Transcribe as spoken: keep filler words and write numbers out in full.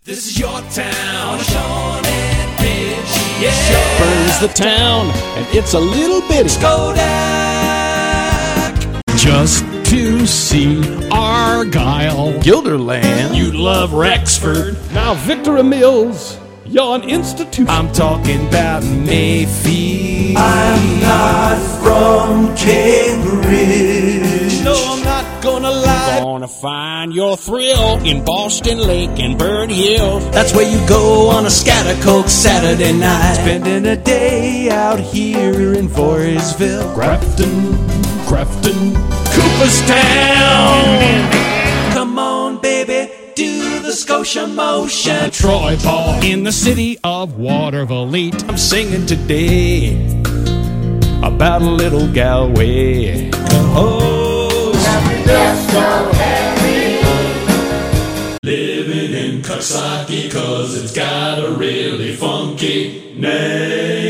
This is your town, Sean and Pidge, yeah. Burns the town, and it's a little bitty. Skodak. Just to see Argyle, Gilderland. you love Rexford. Now Victoria Mills, you're an institution. I'm talking about Mayfield. I'm not from Cambridge. No, I'm not gonna lie. Gonna find your thrill in Boston Lake and Bird Hill. That's where you go on a Scattercoke Saturday night. Spending a day out here in Voorheesville. Grafton, Grafton, Cooperstown. Come on, baby, do the Scotia motion. Troy Ball in the city of Waterville. I'm singing today about a little Galway. Oh, Living in Coxsackie, cause it's got a really funky name.